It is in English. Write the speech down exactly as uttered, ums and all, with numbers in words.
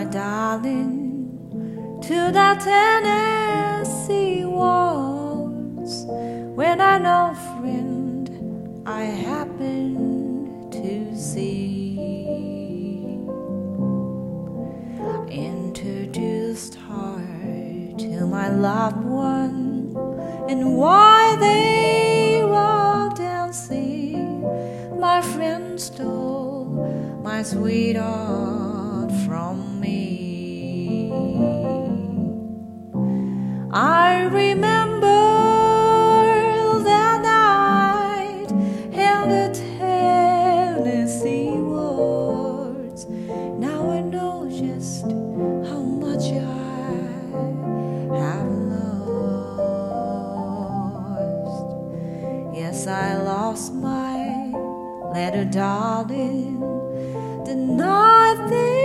my darling, to the Tennessee waltz, when I know friend I happened to see. I introduced her to my loved one, and while they were dancing, my friend stole my sweetheart from me. I remember that night and the Tennessee waltz. Now I know just how much I have lost. Yes, I lost my little darling the night they